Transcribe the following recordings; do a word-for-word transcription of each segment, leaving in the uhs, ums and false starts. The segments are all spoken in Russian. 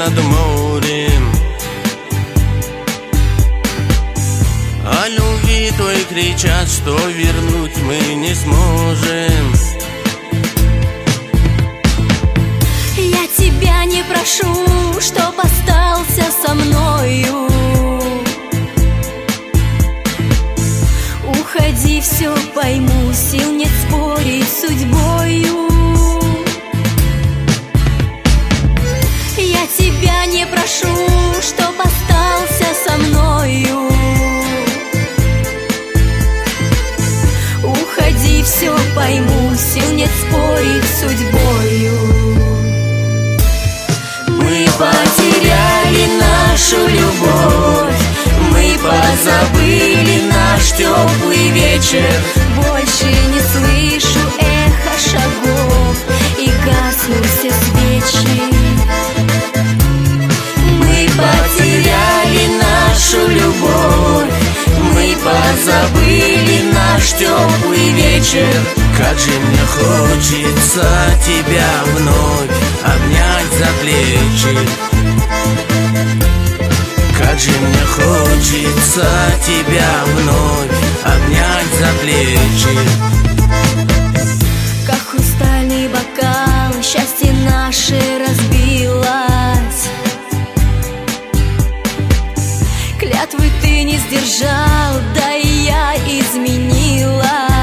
над морем. О любви той кричат, что вернуть мы не сможем. Я тебя не прошу, чтоб остался со мною. Уходи, все пойму, сил нет спорить с судьбою. Я тебя не прошу, чтоб остался со мною. Уходи, все пойму, сил нет спорить с судьбою. Мы потеряли нашу любовь, мы позабыли наш теплый вечер. Больше не слышу эхо шагов и гаснут все свечи. Мы потеряли нашу любовь, мы позабыли наш теплый вечер. Как же мне хочется тебя вновь обнять за плечи. Как же мне хочется тебя вновь обнять за плечи. Как хрустальный бокал, счастье наше разбилось. Клятвы ты не сдержал, да и я изменилась.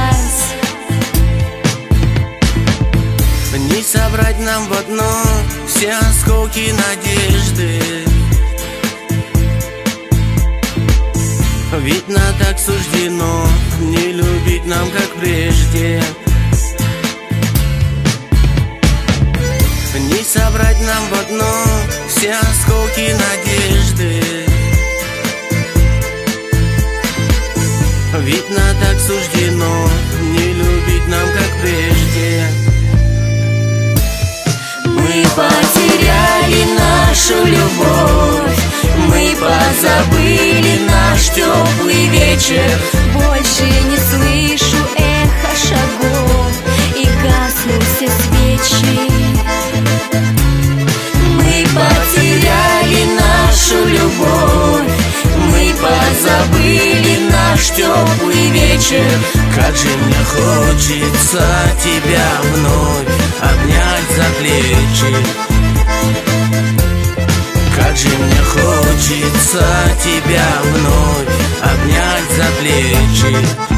Не собрать нам в одно все осколки надежды. Ведь на так суждено не любить нам, как прежде. Не собрать нам в одно все осколки надежды. Ведь на так суждено не любить нам, как прежде. Мы потеряли нашу любовь, мы позабыли наш теплый вечер. Больше не слышу эхо шагов и гаснут все свечи. Мы потеряли нашу любовь, мы позабыли наш теплый вечер. Как же мне хочется тебя вновь обнять за плечи. Как же мне хочется тебя вновь обнять за плечи.